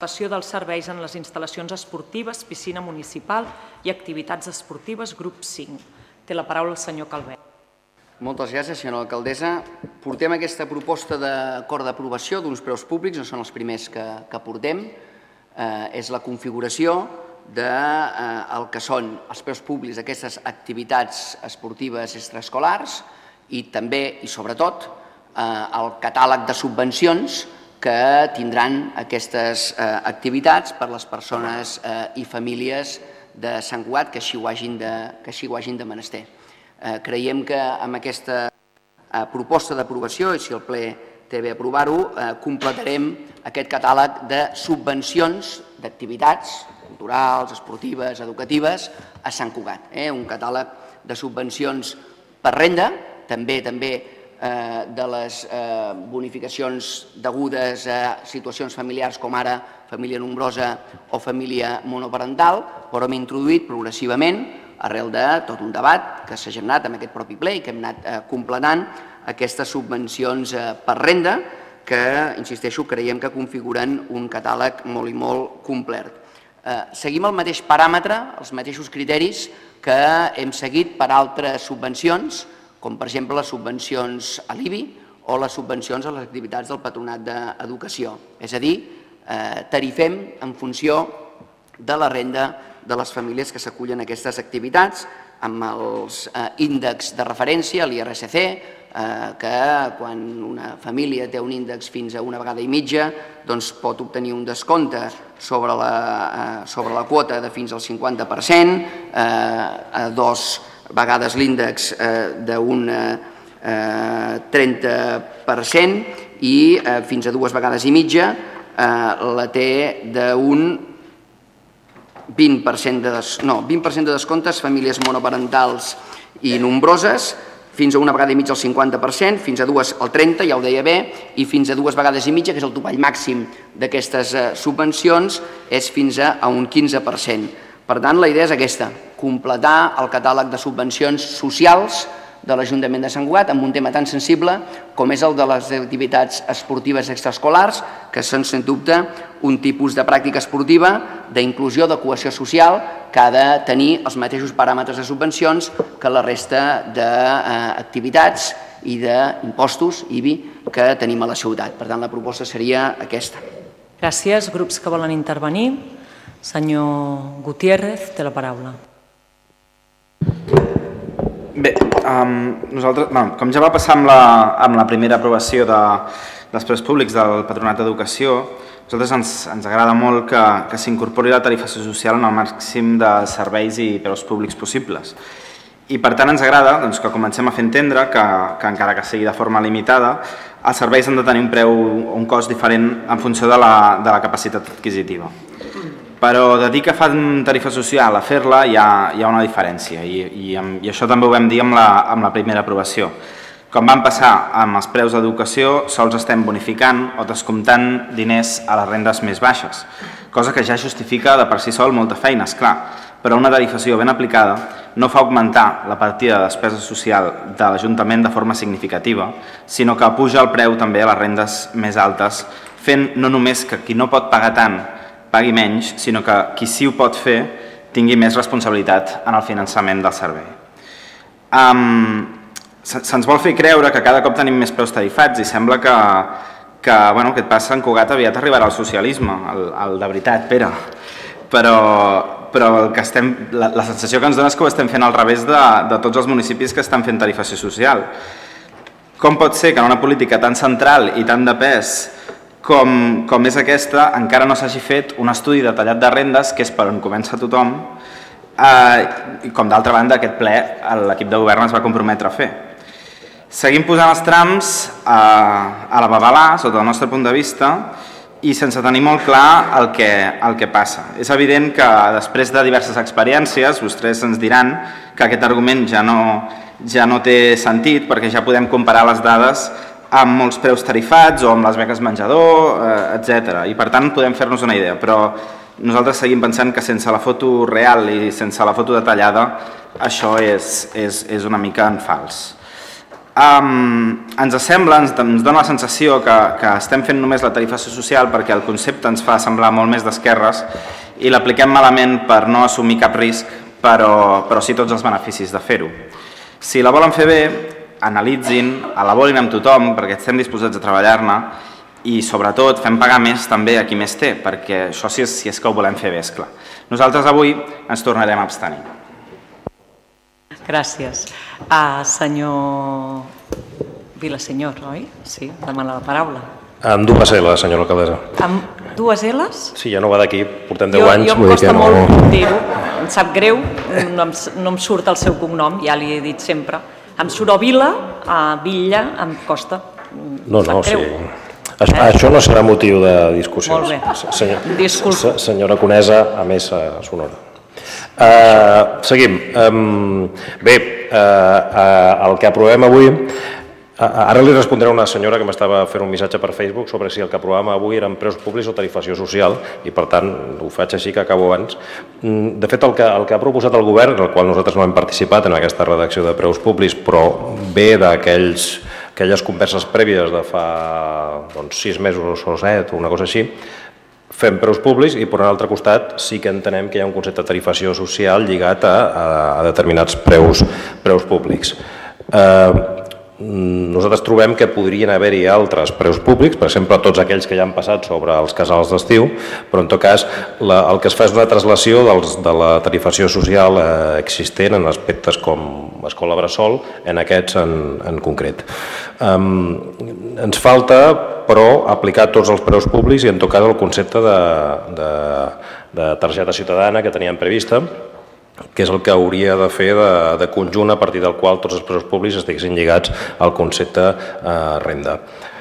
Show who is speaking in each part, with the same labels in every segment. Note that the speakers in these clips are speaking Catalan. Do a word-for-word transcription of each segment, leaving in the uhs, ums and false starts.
Speaker 1: dels serveis en les instal·lacions esportives, piscina municipal i activitats esportives, grup cinc. Té la paraula el senyor Calvet.
Speaker 2: Moltes gràcies, senyora alcaldessa. Portem aquesta proposta d'acord d'aprovació d'uns preus públics, no són els primers que, que portem. Eh, és la configuració del de, eh, que són els preus públics d'aquestes activitats esportives extraescolars i també, i sobretot, eh, el catàleg de subvencions que tindran aquestes eh, activitats per les persones eh, i famílies de Sant Cugat que així ho hagin de, que així ho hagin de menester. Eh, creiem que amb aquesta eh, proposta d'aprovació, i si el ple té bé aprovar-ho, eh, completarem aquest catàleg de subvencions d'activitats culturals, esportives, educatives a Sant Cugat. Eh? Un catàleg de subvencions per renda, també també de les bonificacions degudes a situacions familiars com ara família nombrosa o família monoparental, però hem introduït progressivament, arrel de tot un debat que s'ha generat en aquest propi ple i que hem anat completant, aquestes subvencions per renda que, insisteixo, creiem que configuren un catàleg molt i molt complet. Seguim el mateix paràmetre, els mateixos criteris que hem seguit per altres subvencions, com per exemple les subvencions a l'I B I o les subvencions a les activitats del Patronat d'Educació. És a dir, tarifem en funció de la renda de les famílies que s'acullen a aquestes activitats, amb els índexs de referència, l'I R S C, que quan una família té un índex fins a una vegada i mitja, doncs pot obtenir un descompte sobre la, sobre la quota de fins al cinquanta per cent, a dos vegades l'índex d'un trenta per cent i fins a dues vegades i mitja la té d'un vint per cent de, no, vint per cent de descomptes famílies monoparentals i nombroses, fins a una vegada i mitja al cinquanta per cent, fins a dues al trenta per cent, ja ho deia bé, i fins a dues vegades i mitja, que és el topall màxim d'aquestes subvencions, és fins a un quinze per cent. Per tant, la idea és aquesta, completar el catàleg de subvencions socials de l'Ajuntament de Sant Cugat amb un tema tan sensible com és el de les activitats esportives extraescolars, que són, sens dubte, un tipus de pràctica esportiva d'inclusió, de cohesió social, que ha de tenir els mateixos paràmetres de subvencions que la resta d'activitats i d'impostos, I B I, que tenim a la ciutat. Per tant, la proposta seria aquesta.
Speaker 1: Gràcies. Grups que volen intervenir. Senyor Gutiérrez, té la paraula.
Speaker 3: Bé, um, nosaltres, bueno, com ja va passar amb la, amb la primera aprovació de, dels preus públics del Patronat d'Educació, a nosaltres ens, ens agrada molt que, que s'incorpori la tarifació social en el màxim de serveis i preus públics possibles. I per tant ens agrada doncs, que comencem a fer entendre que, que encara que sigui de forma limitada, els serveis han de tenir un preu o un cost diferent en funció de la, de la capacitat adquisitiva. Però de dir que fan tarifa social a fer-la hi, hi ha una diferència i, i, i això també ho vam dir amb la, amb la primera aprovació. Com van passar amb els preus d'educació, sols estem bonificant o descomptant diners a les rendes més baixes, cosa que ja justifica de per si sol molta feina, esclar, però una tarifació ben aplicada no fa augmentar la partida de despesa social de l'Ajuntament de forma significativa, sinó que puja el preu també a les rendes més altes, fent no només que qui no pot pagar tant pagui menys, sinó que qui sí ho pot fer tingui més responsabilitat en el finançament del servei. Um, Se'ns vol fer creure que cada cop tenim més preus tarifats i sembla que, que bueno, que et passa en Cugat aviat arribarà al socialisme, el, el de veritat, Pere. Però, però el que estem, la, la sensació que ens dona és que ho estem fent al revés de, de tots els municipis que estan fent tarifació social. Com pot ser que en una política tan central i tan de pes Com, com és aquesta, encara no s'hagi fet un estudi detallat de rendes, que és per on comença tothom, eh, i com d'altra banda aquest ple l'equip de govern es va comprometre a fer. Seguim posant els trams a, a la babalà, sota el nostre punt de vista, i sense tenir molt clar el que, el que passa. És evident que després de diverses experiències, vostès ens diran que aquest argument ja no, ja no té sentit, perquè ja podem comparar les dades amb molts preus tarifats o amb les beques menjador, etcètera. I per tant podem fer-nos una idea, però nosaltres seguim pensant que sense la foto real i sense la foto detallada això és, és, és una mica en fals. Um, ens sembla, ens, ens dona la sensació que, que estem fent només la tarifació social perquè el concepte ens fa semblar molt més d'esquerres i l'apliquem malament per no assumir cap risc, però, però sí tots els beneficis de fer-ho. Si la volen fer bé, analitzin, elaborin amb tothom perquè estem disposats a treballar-ne i sobretot fem pagar més també a qui més té, perquè això sí és, si és que ho volem fer bé, és clar. Nosaltres avui ens tornarem a abstenir.
Speaker 1: Gràcies. Uh, senyor Vilasenyor, oi? Sí, demana la paraula.
Speaker 4: Amb dues L, senyora alcaldessa.
Speaker 1: Amb dues L's?
Speaker 4: Sí, ja no va d'aquí, portem deu
Speaker 1: jo,
Speaker 4: anys.
Speaker 1: Jo em costa no... molt dir-ho, em sap greu, no em, no em surt el seu cognom, ja li he dit sempre. Em surt o Vila, a Villa, em costa.
Speaker 4: No, no, sí. Això, eh? Això no serà motiu de discussió.
Speaker 1: Molt bé.
Speaker 4: Senyor,
Speaker 1: Disculpa.
Speaker 4: Senyora Conesa, a més, sonora. Uh, seguim. Um, bé, uh, uh, el que aprovem avui... Uh, ara li respondré a una senyora que m'estava fent un missatge per Facebook sobre si el que aprovàvem avui eren preus públics o tarifació social i per tant ho faig així que acabo abans. De fet, el que, el que ha proposat el govern, en el qual nosaltres no hem participat en aquesta redacció de preus públics, però ve d'aquells aquelles converses prèvies de fa doncs, sis mesos o set o una cosa així, fem preus públics i, per un altre costat, sí que entenem que hi ha un concepte de tarifació social lligat a, a, a determinats preus, preus públics. Eh, nosaltres trobem que podrien haver-hi altres preus públics, per exemple, tots aquells que ja han passat sobre els casals d'estiu, però en tot cas la, el que es fa és una traslació dels, de la tarifació social eh, existent en aspectes com escola bressol, en aquests en, en concret. Um, ens falta, però, aplicar tots els preus públics i en tot cas el concepte de, de, de targeta ciutadana que teníem prevista, que és el que hauria de fer de, de conjunt a partir del qual tots els preus públics estiguessin lligats al concepte eh, renda.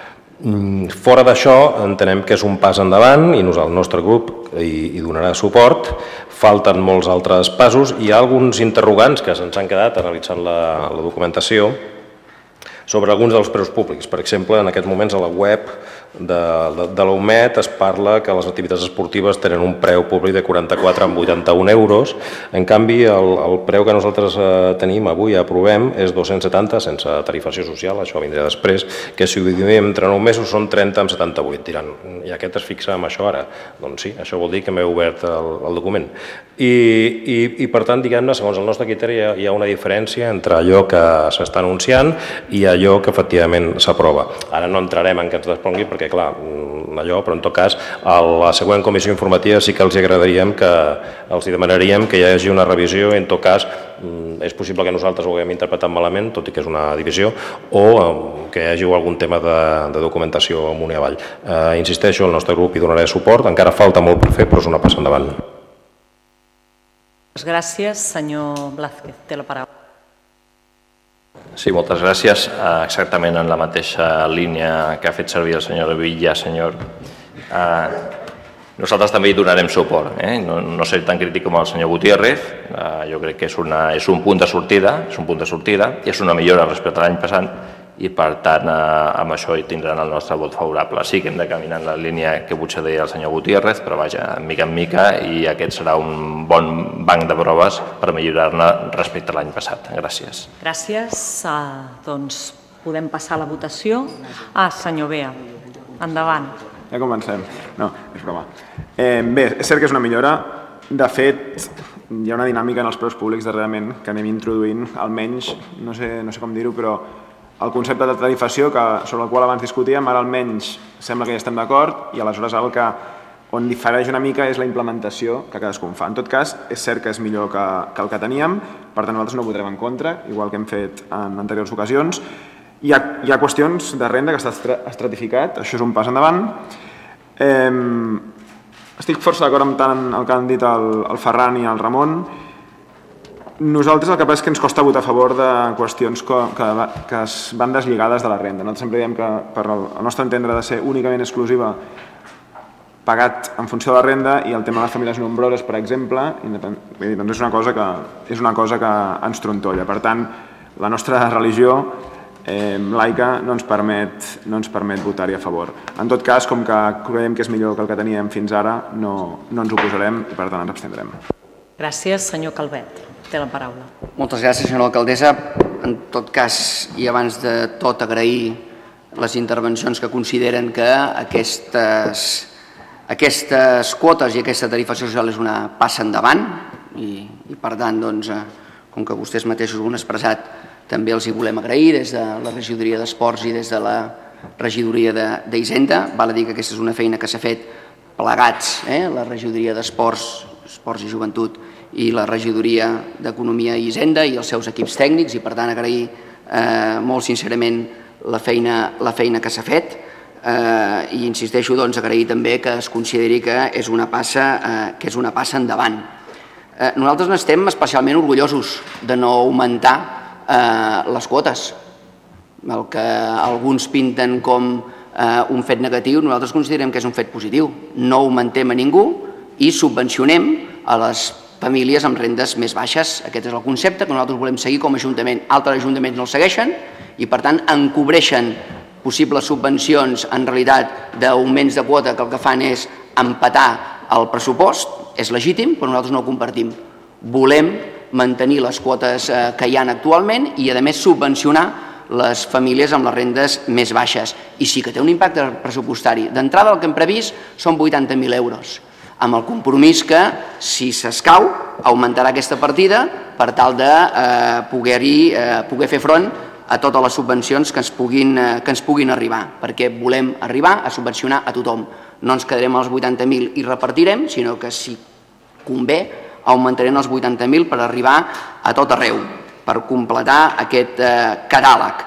Speaker 4: Fora d'això, entenem que és un pas endavant i el nostre grup hi, hi donarà suport. Falten molts altres passos. Hi ha alguns interrogants que se'ns han quedat analitzant la, la documentació sobre alguns dels preus públics. Per exemple, en aquests moments a la web de, de, de la U M E D es parla que les activitats esportives tenen un preu públic de quaranta-quatre coma vuitanta-un euros. En canvi, el, el preu que nosaltres eh, tenim avui, aprovem, és dos-cents setanta, sense tarifació social, això vindrà després, que si ho dividim entre nou mesos són trenta coma setanta-vuit. Diran, i aquest es fixa amb això ara? Doncs sí, això vol dir que m'he obert el, el document. I, i, i per tant, diguem-ne, segons el nostre criteri, hi ha, hi ha una diferència entre allò que s'està anunciant i allò que efectivament s'aprova. Ara no entrarem en què ens desplongui, perquè clar, allò, però en tot cas, a la següent comissió informativa sí que els agradaríem que, els demanaríem que hi hagi una revisió i en tot cas és possible que nosaltres ho haguem interpretat malament, tot i que és una divisió, o que hi hagi algun tema de, de documentació amunt i avall. Eh, insisteixo, el nostre grup hi donarà suport, encara falta molt per fer, però és una passa endavant.
Speaker 1: Gràcies, senyor Blázquez, té la paraula.
Speaker 5: Sí, moltes gràcies. Exactament en la mateixa línia que ha fet servir el senyor Villa, senyor. Eh, nosaltres també hi donarem suport. Eh? No, no seré tan crític com el senyor Gutiérrez. Eh, jo crec que és, una, és un punt de sortida, és un punt de sortida i és una millora respecte a l'any passat i per tant eh, amb això hi tindran el nostre vot favorable. Sí que hem de caminar en la línia que potser deia el senyor Gutiérrez, però vaja, mica en mica i aquest serà un bon banc de proves per millorar-ne respecte a l'any passat. Gràcies.
Speaker 1: Gràcies. Uh, doncs podem passar a la votació. Ah, senyor Bea, endavant.
Speaker 6: Ja comencem. No, és broma. Eh, bé, és cert que és una millora. De fet, hi ha una dinàmica en els preus públics darrerament que anem introduint, almenys, no sé, no sé com dir-ho, però el concepte de tarifació que, sobre el qual abans discutíem, ara almenys sembla que ja estem d'acord i aleshores el que, on difereix una mica és la implementació que cadascun fa. En tot cas, és cert que és millor que, que el que teníem, per tant nosaltres no votarem en contra, igual que hem fet en anteriors ocasions. Hi ha, hi ha qüestions de renda que està estratificat, això és un pas endavant. Eh, estic força d'acord amb tant el que han dit el, el Ferran i el Ramon. Nosaltres el que passa és que ens costa votar a favor de qüestions que, que, que es van deslligades de la renda. Nosaltres sempre diem que per el nostre entendre ha de ser únicament exclusiva pagat en funció de la renda i el tema de les famílies nombroses, per exemple, doncs és una cosa que, és una cosa que ens trontolla. Per tant, la nostra religió eh, laica no ens permet, no ens permet votar-hi a favor. En tot cas, com que creiem que és millor que el que teníem fins ara, no, no ens oposarem i per tant ens abstindrem.
Speaker 1: Gràcies, senyor Calvet. té la paraula.
Speaker 2: Moltes gràcies, senyora alcaldessa. En tot cas, i abans de tot, agrair les intervencions que consideren que aquestes, aquestes quotes i aquesta tarifació social és una passa endavant i, i per tant, doncs, com que vostès mateixos ho han expressat, també els hi volem agrair des de la regidoria d'Esports i des de la regidoria d'Hisenda. Val a dir que aquesta és una feina que s'ha fet plegats, eh? la regidoria d'Esports, Esports i Joventut i la regidoria d'Economia i Hisenda i els seus equips tècnics, i per tant agrair eh, molt sincerament la feina, la feina que s'ha fet eh, i insisteixo, doncs, agrair també que es consideri que és una passa, eh, que és una passa endavant. Eh, nosaltres n'estem especialment orgullosos de no augmentar eh, les quotes. El que alguns pinten com eh, un fet negatiu, nosaltres considerem que és un fet positiu. No augmentem a ningú i subvencionem a les famílies amb rendes més baixes. Aquest és el concepte que nosaltres volem seguir com a Ajuntament. Altres ajuntaments no el segueixen i, per tant, encobreixen possibles subvencions en realitat d'augments de quota que el que fan és empatar el pressupost. És legítim, però nosaltres no ho compartim. Volem mantenir les quotes que hi ha actualment i, a més, subvencionar les famílies amb les rendes més baixes. I sí que té un impacte pressupostari. D'entrada, el que hem previst són vuitanta mil euros, amb el compromís que, si s'escau, augmentarà aquesta partida per tal de eh, poder-hi eh, poder fer front a totes les subvencions que ens, puguin, eh, que ens puguin arribar, perquè volem arribar a subvencionar a tothom. No ens quedarem als vuitanta mil i repartirem, sinó que, si convé, augmentarem els vuitanta mil per arribar a tot arreu, per completar aquest eh, catàleg.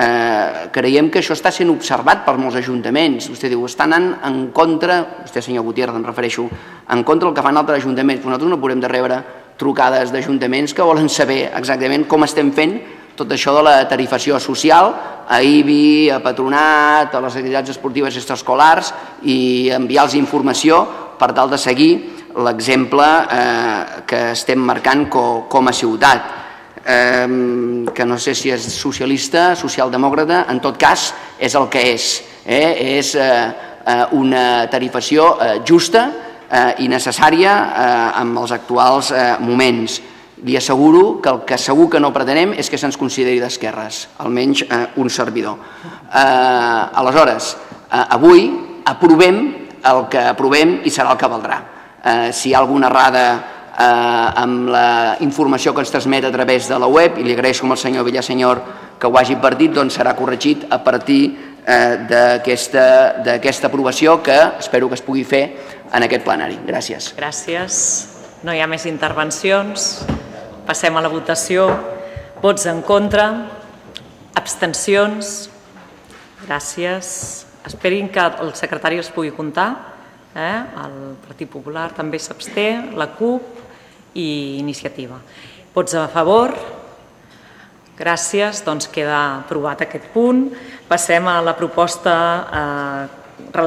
Speaker 2: Eh, creiem que això està sent observat per molts ajuntaments. Vostè diu, estan anant en contra, vostè, senyor Gutiérrez, em refereixo, en contra del que fan altres ajuntaments. Nosaltres no podem de rebre trucades d'ajuntaments que volen saber exactament com estem fent tot això de la tarifació social a I B I, a Patronat, a les activitats esportives extraescolars, i enviar-los informació per tal de seguir l'exemple eh, que estem marcant co, com a ciutat. Eh, que no sé si és socialista, socialdemòcrata, en tot cas és el que és. Eh? És eh, una tarifació eh, justa eh, i necessària eh, en els actuals eh, moments. Li asseguro que el que segur que no pretenem és que se'ns consideri d'esquerres, almenys eh, un servidor. Eh, aleshores, eh, avui aprovem el que aprovem i serà el que valdrà. Eh, si hi ha alguna errada Eh, amb la informació que ens transmet a través de la web, i li agraeixo al senyor Villasenyor que ho hagi advertit, doncs serà corregit a partir eh, d'aquesta aprovació que espero que es pugui fer en aquest plenari. Gràcies.
Speaker 1: Gràcies. No hi ha més intervencions. Passem a la votació. Vots en contra. Abstencions. Gràcies. Esperin que el secretari els pugui comptar. Eh? El Partit Popular també s'absté, la CUP i Iniciativa. Vots a favor? Gràcies, doncs queda aprovat aquest punt. Passem a la proposta eh,